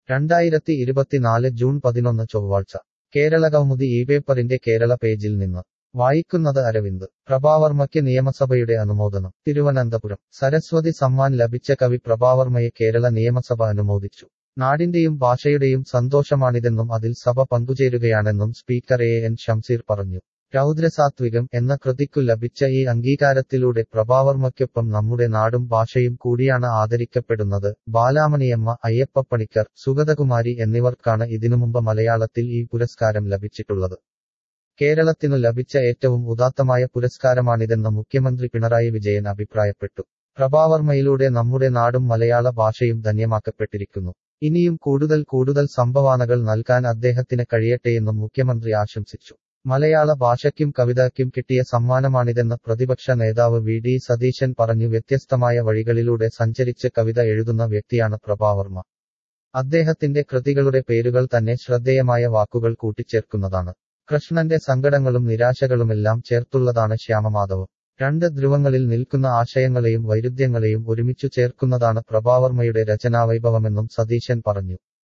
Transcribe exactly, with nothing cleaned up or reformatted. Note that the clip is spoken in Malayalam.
രണ്ടായിരത്തി ഇരുപത്തിനാല് ജൂൺ പതിനൊന്ന് ചൊവ്വാഴ്ച കേരളകൗമുദി ഈ പേപ്പറിന്റെ കേരള പേജിൽ നിന്ന് വായിക്കുന്നത് അരവിന്ദ്. പ്രഭാവർമ്മയ്ക്ക് നിയമസഭയുടെ അനുമോദനം. തിരുവനന്തപുരം സരസ്വതി സമ്മാൻ ലഭിച്ച കവി പ്രഭാവർമ്മയെ കേരള നിയമസഭ അനുമോദിച്ചു. നാടിന്റെയും ഭാഷയുടെയും സന്തോഷമാണിതെന്നും അതിൽ സഭ പങ്കുചേരുകയാണെന്നും സ്പീക്കർ എ എൻ ഷംസീർ പറഞ്ഞു. രൗദ്രസാത്വികം എന്ന കൃതിക്കു ലഭിച്ച ഈ അംഗീകാരത്തിലൂടെ പ്രഭാവർമ്മയ്ക്കൊപ്പം നമ്മുടെ നാടും ഭാഷയും കൂടിയാണ് ആദരിക്കപ്പെടുന്നത്. ബാലാമണിയമ്മ, അയ്യപ്പപ്പണിക്കർ, സുഗതകുമാരി എന്നിവർക്കാണ് ഇതിനുമുമ്പ് മലയാളത്തിൽ ഈ പുരസ്കാരം ലഭിച്ചിട്ടുള്ളത്. കേരളത്തിനു ലഭിച്ച ഏറ്റവും ഉദാത്തമായ പുരസ്കാരമാണിതെന്ന് മുഖ്യമന്ത്രി പിണറായി വിജയൻ അഭിപ്രായപ്പെട്ടു. പ്രഭാവർമ്മയിലൂടെ നമ്മുടെ നാടും മലയാള ഭാഷയും ധന്യമാക്കപ്പെട്ടിരിക്കുന്നു. ഇനിയും കൂടുതൽ കൂടുതൽ സംഭാവനകൾ നൽകാൻ അദ്ദേഹത്തിന് കഴിയട്ടെയെന്നും മുഖ്യമന്ത്രി ആശംസിച്ചു. മലയാള ഭാഷയ്ക്കും കവിതയ്ക്കും കിട്ടിയ സമ്മാനമാണിതെന്ന് പ്രതിപക്ഷ നേതാവ് വി ഡി സതീശൻ പറഞ്ഞു. വ്യത്യസ്തമായ വഴികളിലൂടെ സഞ്ചരിച്ച് കവിത എഴുതുന്ന വ്യക്തിയാണ് പ്രഭാവർമ്മ. അദ്ദേഹത്തിന്റെ കൃതികളുടെ പേരുകൾ തന്നെ ശ്രദ്ധേയമായ വാക്കുകൾ കൂട്ടിച്ചേർക്കുന്നതാണ്. കൃഷ്ണന്റെ സങ്കടങ്ങളും നിരാശകളുമെല്ലാം ചേർത്തുള്ളതാണ് ശ്യാമമാധവം. രണ്ട് ധ്രുവങ്ങളിൽ നിൽക്കുന്ന ആശയങ്ങളെയും വൈരുദ്ധ്യങ്ങളെയും ഒരുമിച്ചു ചേർക്കുന്നതാണ് പ്രഭാവർമ്മയുടെ രചനാവൈഭവമെന്നും സതീശൻ പറഞ്ഞു.